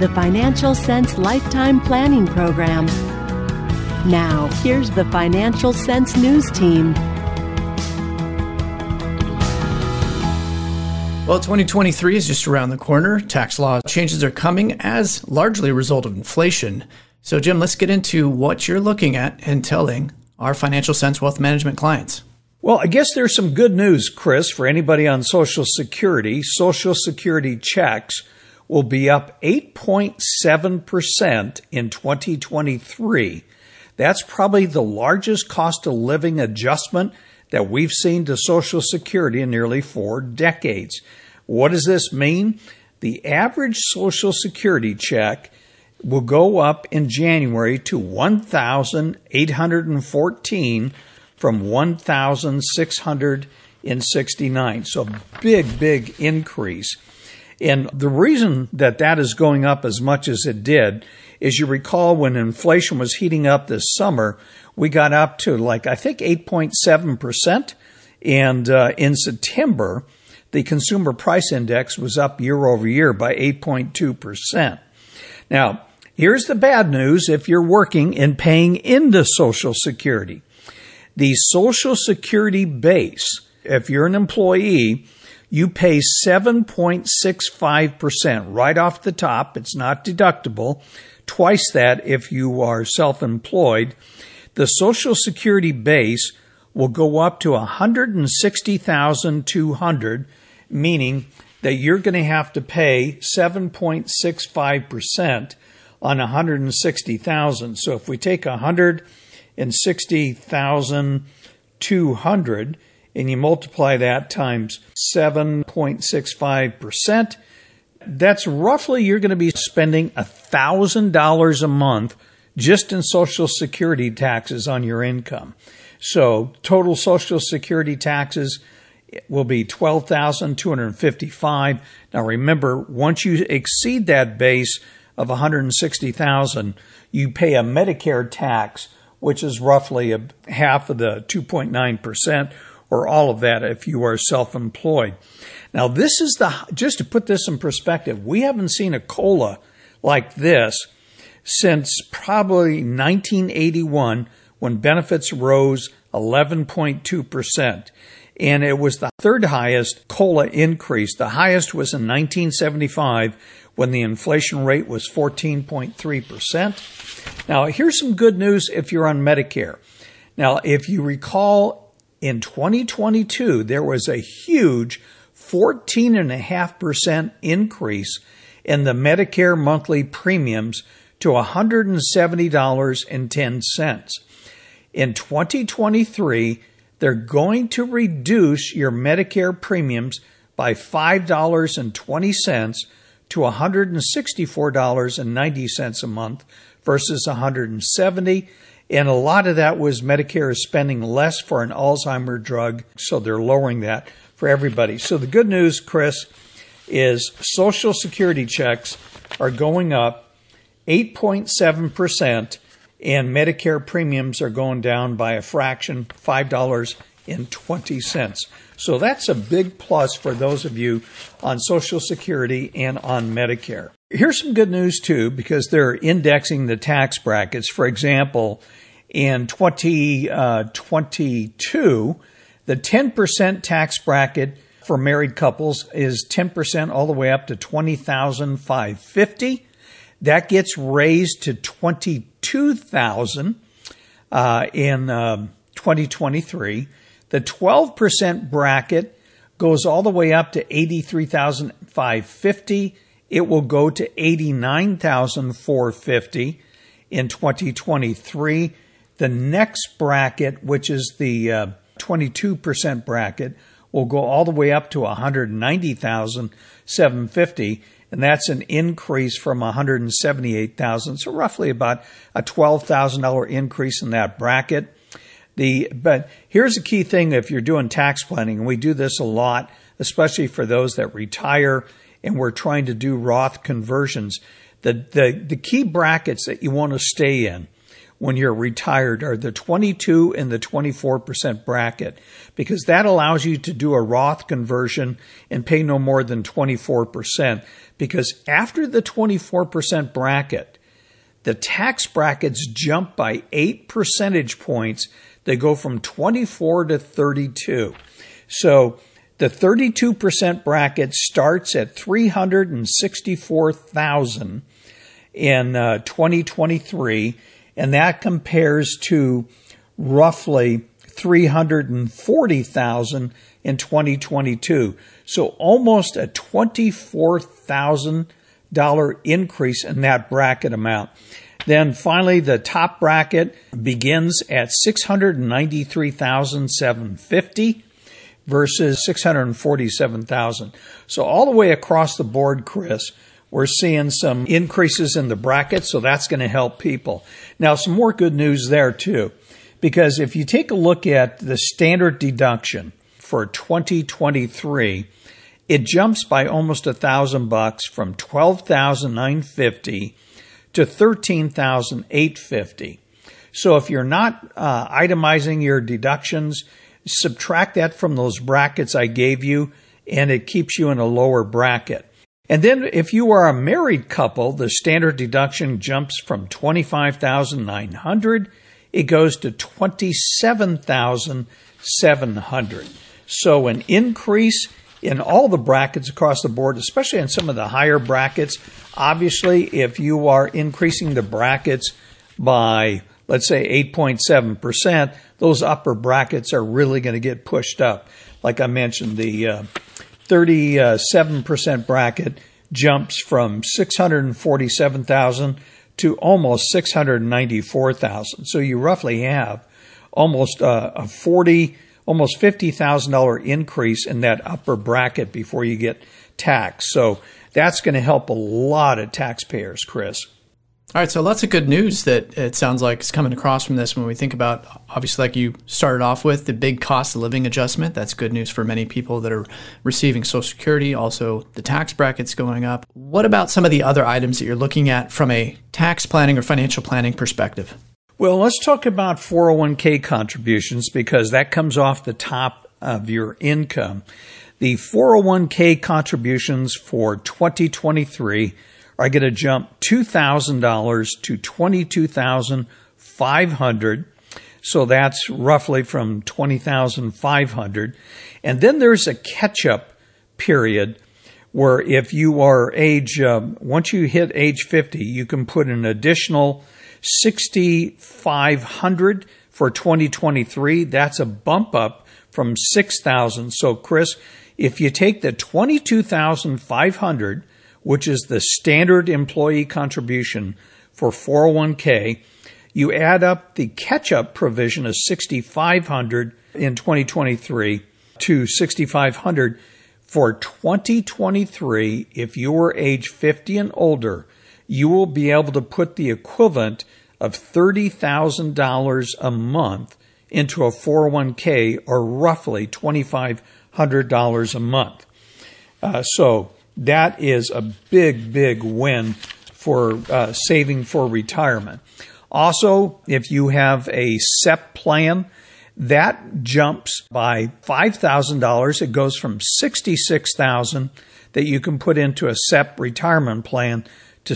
the Financial Sense Lifetime Planning Program. Now, here's the Financial Sense News Team. Well, 2023 is just around the corner. Tax law changes are coming as largely a result of inflation. So, Jim, let's get into what you're looking at and telling our Financial Sense Wealth Management clients. Well, I guess there's some good news, Chris, for anybody on Social Security. Social Security checks will be up 8.7% in 2023. That's probably the largest cost of living adjustment that we've seen to Social Security in nearly 4 decades. What does this mean? The average Social Security check will go up in January to $1,814 from $1,669. So big increase. And the reason that is going up as much as it did is, you recall, when inflation was heating up this summer, we got up to 8.7%. And in September, the Consumer Price Index was up year over year by 8.2%. Now, here's the bad news if you're working and paying into Social Security. The Social Security base, if you're an employee, you pay 7.65% right off the top. It's not deductible. Twice that if you are self-employed. The Social Security base will go up to $160,200, meaning that you're going to have to pay 7.65% on $160,000. So if we take $160,200 and you multiply that times 7.65%, that's roughly, you're going to be spending $1,000 a month just in Social Security taxes on your income. So total Social Security taxes will be $12,255. Now remember, once you exceed that base of $160,000, you pay a Medicare tax, which is roughly half of the 2.9%, or all of that if you are self-employed. Now, this is just to put this in perspective, we haven't seen a COLA like this since probably 1981, when benefits rose 11.2%. And it was the third highest COLA increase. The highest was in 1975, when the inflation rate was 14.3%. Now, here's some good news if you're on Medicare. Now, if you recall, in 2022, there was a huge 14.5% increase in the Medicare monthly premiums to $170.10. In 2023, they're going to reduce your Medicare premiums by $5.20 to $164.90 a month versus $170. And a lot of that was Medicare is spending less for an Alzheimer's drug, so they're lowering that for everybody. So the good news, Chris, is Social Security checks are going up 8.7%, and Medicare premiums are going down by a fraction, $5.20. So that's a big plus for those of you on Social Security and on Medicare. Here's some good news, too, because they're indexing the tax brackets. For example, in 2022, the 10% tax bracket for married couples is 10% all the way up to $20,550. That gets raised to $22,000 in 2023. The 12% bracket goes all the way up to $83,550. It will go to $89,450 in 2023. The next bracket, which is the 22% bracket, will go all the way up to $190,750, and that's an increase from $178,000. So roughly about a $12,000 increase in that bracket. But here's the key thing if you're doing tax planning, and we do this a lot, especially for those that retire and we're trying to do Roth conversions. The key brackets that you want to stay in when you're retired are the 22 and the 24% bracket, because that allows you to do a Roth conversion and pay no more than 24%. Because after the 24% bracket, the tax brackets jump by 8 percentage points. They go from 24 to 32. So the 32% bracket starts at $364,000 in 2023, and that compares to roughly $340,000 in 2022. So almost a $24,000 increase in that bracket amount. Then finally, the top bracket begins at $693,750 versus $647,000. So all the way across the board, Chris, we're seeing some increases in the bracket, so that's going to help people. Now, some more good news there too, because if you take a look at the standard deduction for 2023, it jumps by almost $1,000 from $12,950 to $13,850. So if you're not itemizing your deductions, subtract that from those brackets I gave you, and it keeps you in a lower bracket. And then if you are a married couple, the standard deduction jumps from $25,900, it goes to $27,700. So an increase in all the brackets across the board, especially in some of the higher brackets. Obviously, if you are increasing the brackets by, let's say, 8.7%, those upper brackets are really going to get pushed up. Like I mentioned, the 37% bracket jumps from $647,000 to almost $694,000. So you roughly have almost almost $50,000 increase in that upper bracket before you get taxed. So that's going to help a lot of taxpayers, Chris. All right, so lots of good news that it sounds like is coming across from this when we think about, obviously, like you started off with, the big cost of living adjustment. That's good news for many people that are receiving Social Security. Also, the tax brackets going up. What about some of the other items that you're looking at from a tax planning or financial planning perspective? Well, let's talk about 401k contributions, because that comes off the top of your income. The 401k contributions for 2023 are going to jump $2,000 to $22,500. So that's roughly from $20,500. And then there's a catch-up period where if you are once you hit age 50, you can put an additional $6,500 for 2023. That's a bump up from $6,000. So, Chris, if you take the $22,500, which is the standard employee contribution for 401k, you add up the catch-up provision of $6,500 in 2023 to $6,500 for 2023. If you are age 50 and older, you will be able to put the equivalent of $30,000 a month into a 401k, or roughly $2,500 a month. So that is a big, big win for saving for retirement. Also, if you have a SEP plan, that jumps by $5,000. It goes from $66,000 that you can put into a SEP retirement plan to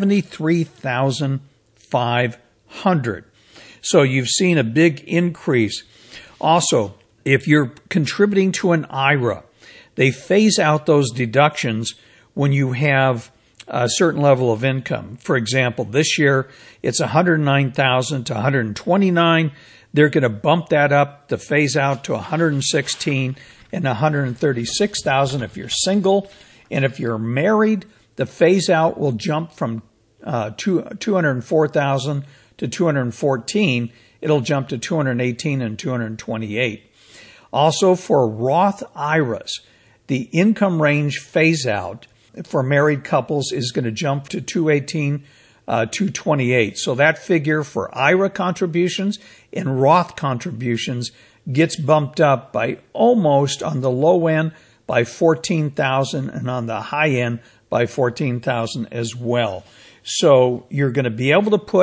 $73,500. So you've seen a big increase. Also, if you're contributing to an IRA, they phase out those deductions when you have a certain level of income. For example, this year it's $109,000 to $129,000. They're going to bump that up, the phase out, to $116,000 and $136,000 if you're single. And if you're married, the phase out will jump from $204,000 to $214,000. It'll jump to $218,000 and $228,000. Also, for Roth IRAs, the income range phase out for married couples is going to jump to $218,000, $228,000. So that figure for IRA contributions and Roth contributions gets bumped up by almost, on the low end, by $14,000, and on the high end by $14,000 as well. So you're going to be able to put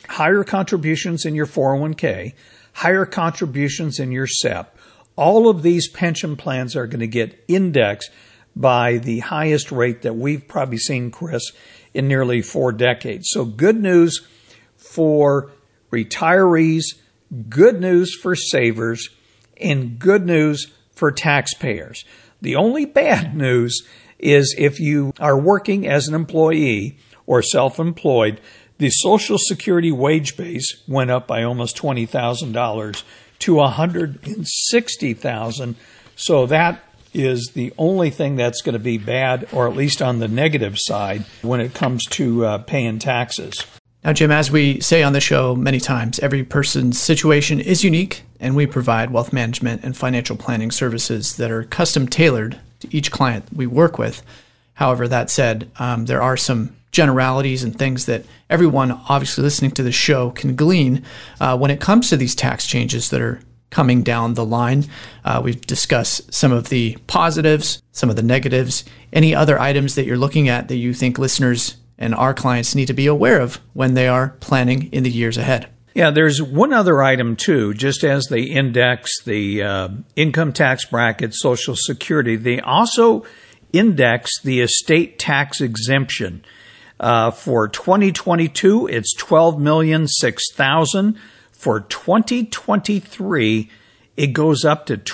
higher contributions in your 401k, higher contributions in your SEP. All of these pension plans are going to get indexed by the highest rate that we've probably seen, Chris, in nearly 4 decades. So good news for retirees, good news for savers, and good news for taxpayers. The only bad news is if you are working as an employee or self-employed, the Social Security wage base went up by almost $20,000 to $160,000. So that is the only thing that's going to be bad, or at least on the negative side, when it comes to paying taxes. Now, Jim, as we say on the show many times, every person's situation is unique, and we provide wealth management and financial planning services that are custom tailored to each client we work with. However, that said, there are some generalities and things that everyone obviously listening to the show can glean when it comes to these tax changes that are coming down the line. We've discussed some of the positives, some of the negatives, any other items that you're looking at that you think listeners and our clients need to be aware of when they are planning in the years ahead. Yeah, there's one other item too. Just as they index the income tax bracket, Social Security, they also index the estate tax exemption. For 2022, it's $12,006,000. For 2023, it goes up to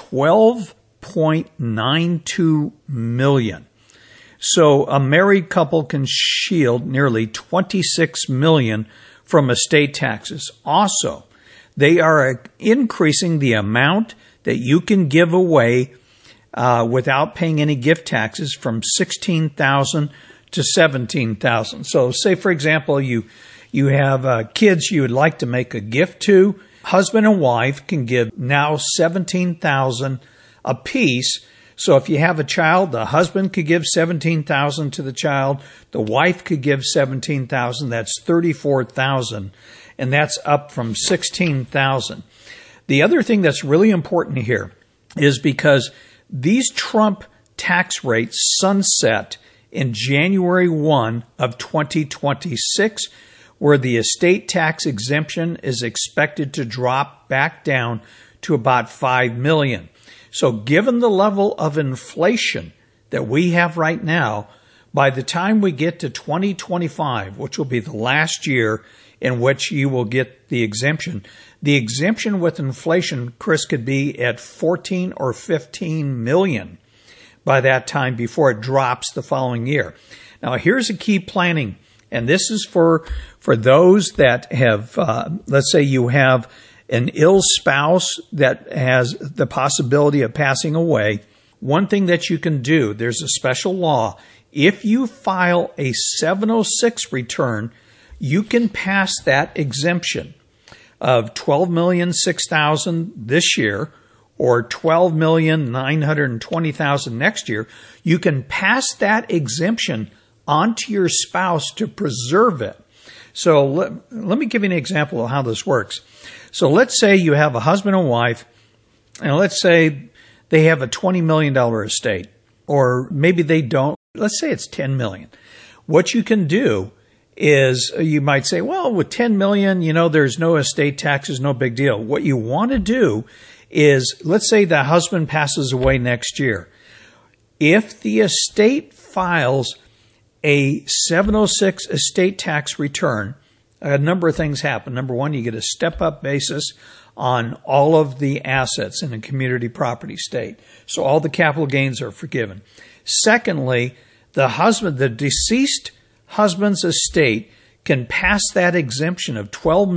$12.92 million. So a married couple can shield nearly $26 million from estate taxes. Also, they are increasing the amount that you can give away without paying any gift taxes from $16,000 to $17,000. So say, for example, you have kids you would like to make a gift to. Husband and wife can give now $17,000 apiece. So if you have a child, the husband could give $17,000 to the child. The wife could give $17,000. That's $34,000, and that's up from $16,000. The other thing that's really important here is because these Trump tax rates sunset in January 1 of 2026, where the estate tax exemption is expected to drop back down to about $5 million. So given the level of inflation that we have right now, by the time we get to 2025, which will be the last year in which you will get the exemption with inflation, Chris, could be at 14 or 15 million by that time before it drops the following year. Now, here's a key planning, and this is for those that have, let's say you have an ill spouse that has the possibility of passing away. One thing that you can do, there's a special law. If you file a 706 return, you can pass that exemption of $12,006,000 this year or $12,920,000 next year. You can pass that exemption onto your spouse to preserve it. So let me give you an example of how this works. So let's say you have a husband and wife, and let's say they have a $20 million estate, or maybe they don't. Let's say it's $10 million. What you can do is you might say, well, with $10 million, there's no estate taxes, no big deal. What you want to do is, let's say the husband passes away next year. If the estate files a 706 estate tax return, a number of things happen. Number one, you get a step-up basis on all of the assets in a community property state. So all the capital gains are forgiven. Secondly, the deceased husband's estate can pass that exemption of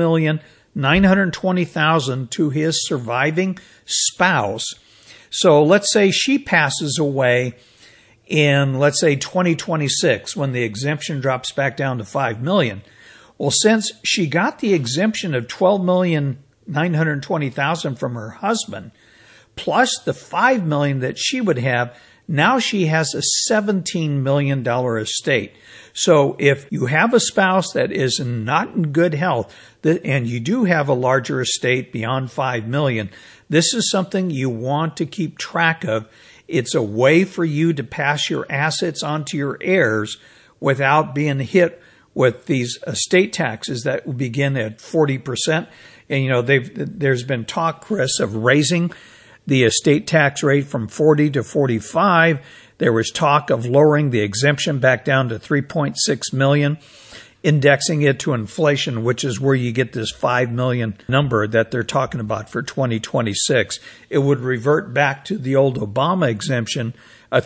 $12,920,000 to his surviving spouse. So let's say she passes away in, let's say, 2026, when the exemption drops back down to $5 million. Well, since she got the exemption of $12,920,000 from her husband, plus the $5 million that she would have, now she has a $17 million estate. So if you have a spouse that is not in good health, and you do have a larger estate beyond $5 million, this is something you want to keep track of. It's a way for you to pass your assets on to your heirs without being hit with these estate taxes that will begin at 40%. And, there's been talk, Chris, of raising the estate tax rate from 40 to 45. There was talk of lowering the exemption back down to $3.6 million, indexing it to inflation, which is where you get this 5 million number that they're talking about for 2026. It would revert back to the old Obama exemption, a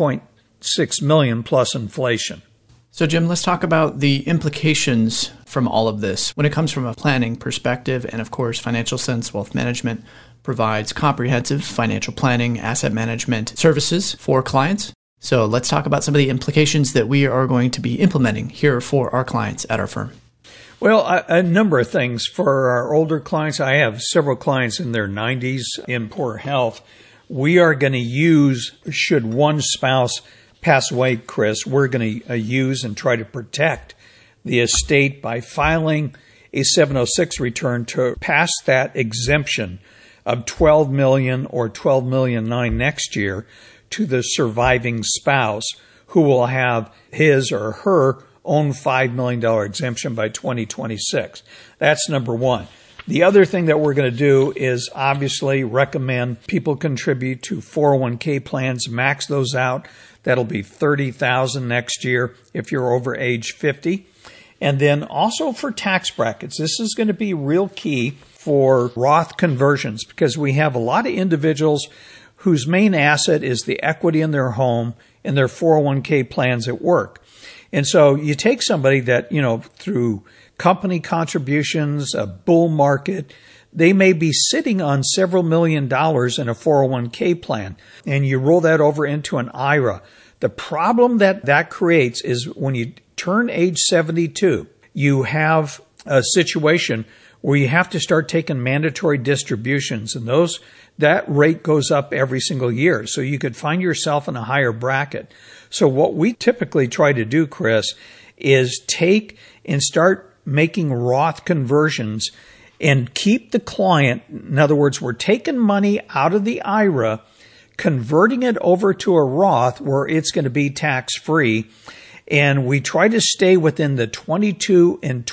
3.6 million plus inflation. So, Jim, let's talk about the implications from all of this when it comes from a planning perspective. And of course, Financial Sense Wealth Management provides comprehensive financial planning, asset management services for clients. So let's talk about some of the implications that we are going to be implementing here for our clients at our firm. Well, a number of things. For our older clients, I have several clients in their 90s in poor health. We are going to use, should one spouse pass away, Chris, we're going to use and try to protect the estate by filing a 706 return to pass that exemption of $12 million or $12.9 million next year to the surviving spouse, who will have his or her own $5 million exemption by 2026. That's number one. The other thing that we're going to do is obviously recommend people contribute to 401k plans, max those out. That'll be $30,000 next year if you're over age 50. And then also for tax brackets, this is going to be real key for Roth conversions, because we have a lot of individuals whose main asset is the equity in their home and their 401k plans at work. And so you take somebody that, through company contributions, a bull market, they may be sitting on several $1 million in a 401k plan, and you roll that over into an IRA. The problem that creates is when you turn age 72, you have a situation where you have to start taking mandatory distributions, and that rate goes up every single year. So you could find yourself in a higher bracket. So what we typically try to do, Chris, is take and start making Roth conversions and keep the client. In other words, we're taking money out of the IRA, converting it over to a Roth where it's going to be tax-free. And we try to stay within the 22 and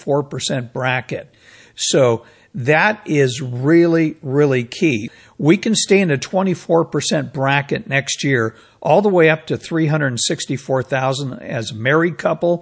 24% bracket. So that is really, really key. We can stay in a 24% bracket next year, all the way up to $364,000 as a married couple,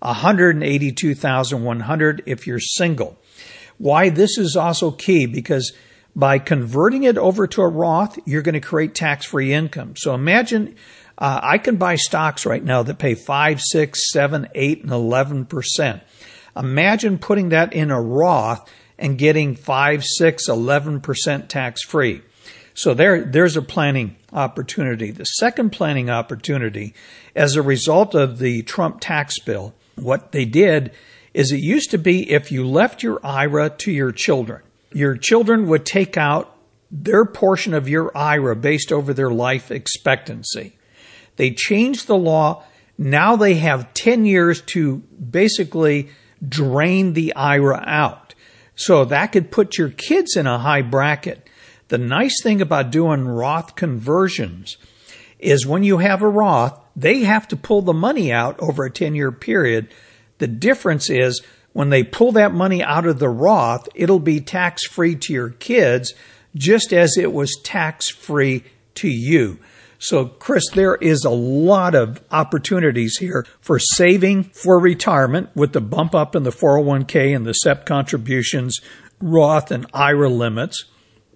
$182,100 if you're single. Why this is also key, because by converting it over to a Roth, you're going to create tax-free income. So imagine I can buy stocks right now that pay 5, 6, 7, 8, and 11%. Imagine putting that in a Roth and getting 5, 6, 11% tax-free. So there's a planning opportunity. The second planning opportunity, as a result of the Trump tax bill, what they did is it used to be if you left your IRA to your children would take out their portion of your IRA based over their life expectancy. They changed the law. Now they have 10 years to basically drain the IRA out. So that could put your kids in a high bracket. The nice thing about doing Roth conversions is when you have a Roth, they have to pull the money out over a 10-year period. The difference is when they pull that money out of the Roth, it'll be tax-free to your kids, just as it was tax-free to you. So, Chris, there is a lot of opportunities here for saving for retirement with the bump up in the 401k and the SEP contributions, Roth and IRA limits.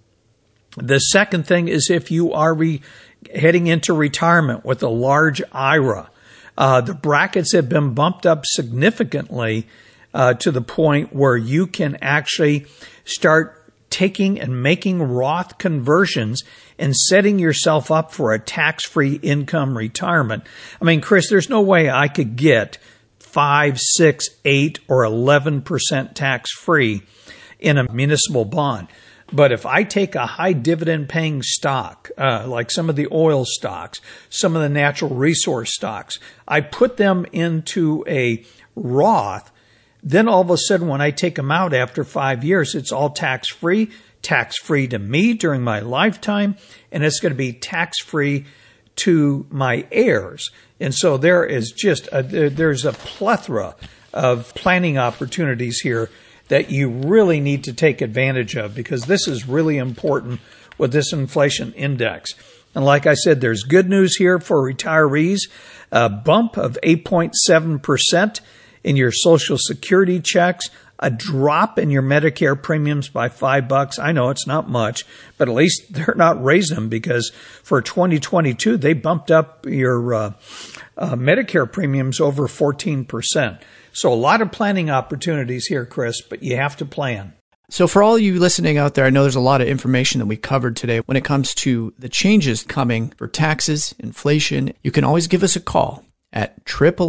The second thing is if you are heading into retirement with a large IRA, the brackets have been bumped up significantly to the point where you can actually start taking and making Roth conversions and setting yourself up for a tax-free income retirement. I mean, Chris, there's no way I could get 5, 6, 8, or 11% tax-free in a municipal bond. But if I take a high dividend paying stock, like some of the oil stocks, some of the natural resource stocks, I put them into a Roth, then all of a sudden when I take them out after 5 years, it's all tax-free to me during my lifetime, and it's going to be tax-free to my heirs. And so there is just there's a plethora of planning opportunities here that you really need to take advantage of, because this is really important with this inflation index. And like I said, there's good news here for retirees, a bump of 8.7% in your Social Security checks, a drop in your Medicare premiums by $5. I know it's not much, but at least they're not raising them, because for 2022, they bumped up your Medicare premiums over 14%. So a lot of planning opportunities here, Chris, but you have to plan. So for all you listening out there, I know there's a lot of information that we covered today when it comes to the changes coming for taxes, inflation. You can always give us a call at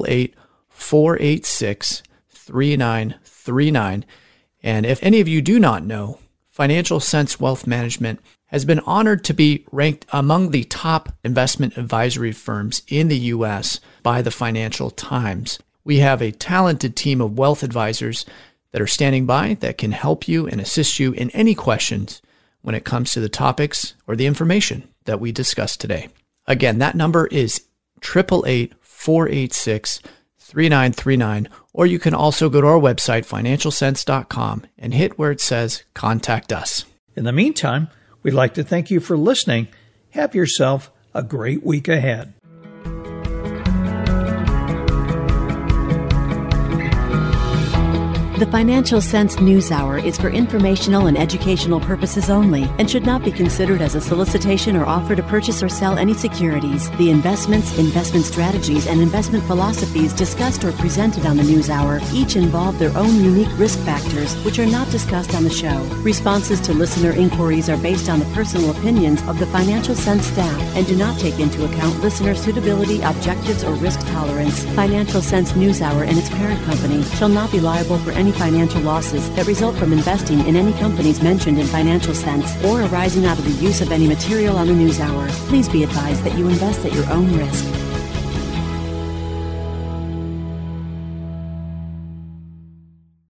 888-486-3939. And if any of you do not know, Financial Sense Wealth Management has been honored to be ranked among the top investment advisory firms in the U.S. by the Financial Times. We have a talented team of wealth advisors that are standing by that can help you and assist you in any questions when it comes to the topics or the information that we discussed today. Again, that number is 888-486-3939, or you can also go to our website, financialsense.com, and hit where it says Contact Us. In the meantime, we'd like to thank you for listening. Have yourself a great week ahead. The Financial Sense News Hour is for informational and educational purposes only and should not be considered as a solicitation or offer to purchase or sell any securities. The investments, investment strategies, and investment philosophies discussed or presented on the News Hour each involve their own unique risk factors, which are not discussed on the show. Responses to listener inquiries are based on the personal opinions of the Financial Sense staff and do not take into account listener suitability, objectives, or risk tolerance. Financial Sense News Hour and its parent company shall not be liable for any financial losses that result from investing in any companies mentioned in Financial Sense or arising out of the use of any material on the News Hour. Please be advised that you invest at your own risk.